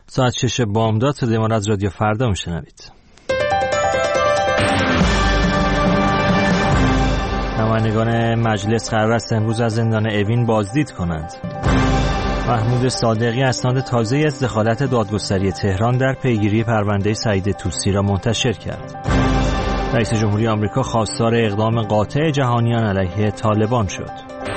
ساعت 6 بامداد صدای ما را از رادیو فردا میشنوید. نمایندگان مجلس قرار است امروز از زندان اوین بازدید کنند. محمود صادقی اسناد تازه‌ای از دخالت دادگستری تهران در پیگیری پرونده سعید طوسی را منتشر کرد. رئیس جمهوری آمریکا خواستار اقدام قاطع جهانیان علیه طالبان شد.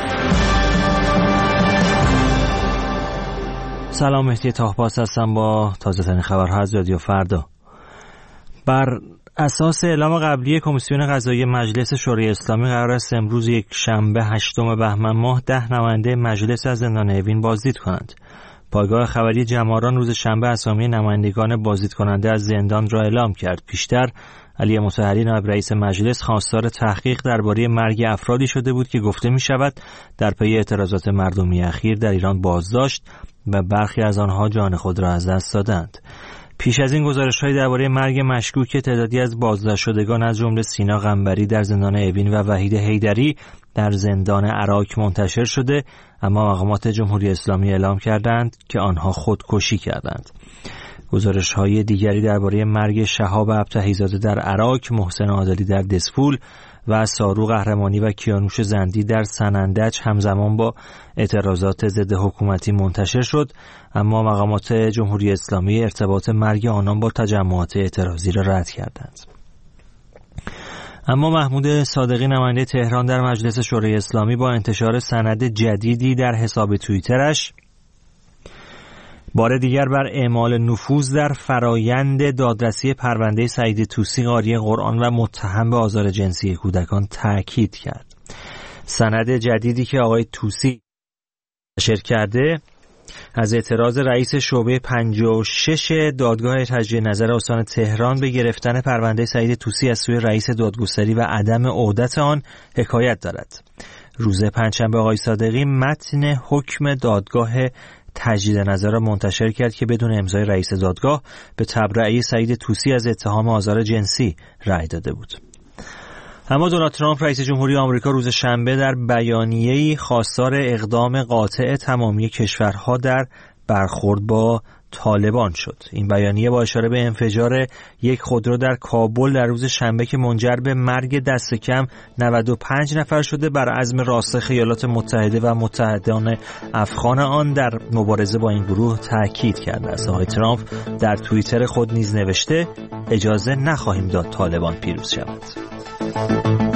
سلام، مهدی طاهباز هستم با تازه‌ترین خبرها از رادیو فردا. بر اساس اعلام قبلی کمیسیون قضایی مجلس شورای اسلامی قرار است امروز یک شنبه 8 بهمن ماه 10 نماینده مجلس از زندان اوین بازدید کنند. پایگاه خبری جماران روز شنبه اسامی نمایندگان بازدید کننده از زندان را اعلام کرد. پیشتر علی مطهری نایب رئیس مجلس خواستار تحقیق درباره مرگ افرادی شده بود که گفته می شود در پی اعتراضات مردمی اخیر در ایران بازداشت و برخی از آنها جان خود را از دست دادند. پیش از این گزارش‌های درباره مرگ مشکوک تعدادی از بازداشت شدگان از جمله سینا قنبری در زندان اوین و وحید حیدری در زندان عراق منتشر شده، اما مقامات جمهوری اسلامی اعلام کردند که آنها خودکشی کردند. گزارش‌های دیگری درباره مرگ شهاب ابطحی‌زاده در عراق، محسن عادلی در دسفول و سارو قهرمانی و کیانوش زندی در سنندج همزمان با اعتراضات ضد حکومتی منتشر شد، اما مقامات جمهوری اسلامی ارتباط مرگ آنان با تجمعات اعتراضی را رد کردند. اما محمود صادقی نماینده تهران در مجلس شورای اسلامی با انتشار سند جدیدی در حساب توییترش بار دیگر بر اعمال نفوذ در فرایند دادرسی پرونده سعید طوسی قاری قرآن و متهم به آزار جنسی کودکان تأکید کرد. سند جدیدی که آقای طوسی نشر کرده از اعتراض رئیس شعبه 56 دادگاه تجدید نظر استان تهران به گرفتن پرونده سعید طوسی از سوی رئیس دادگستری و عدم عودت آن حکایت دارد. روز پنجشنبه آقای صادقی متن حکم دادگاه تجدید نظر را منتشر کرد که بدون امضای رئیس دادگاه به تبرئه سعید طوسی از اتهام آزار جنسی رأی داده بود. اما دونالد ترامپ رئیس جمهوری آمریکا روز شنبه در بیانیه‌ای خواستار اقدام قاطع تمامی کشورها در برخورد با طالبان شد. این بیانیه با اشاره به انفجار یک خودرو در کابل در روز شنبه که منجر به مرگ دست کم 95 نفر شده بر عزم راستخ ایالات متحده و متحدان افغان آن در مبارزه با این گروه تاکید کرده است. آقای ترامپ در توییتر خود نیز نوشته اجازه نخواهیم داد طالبان پیروز شود.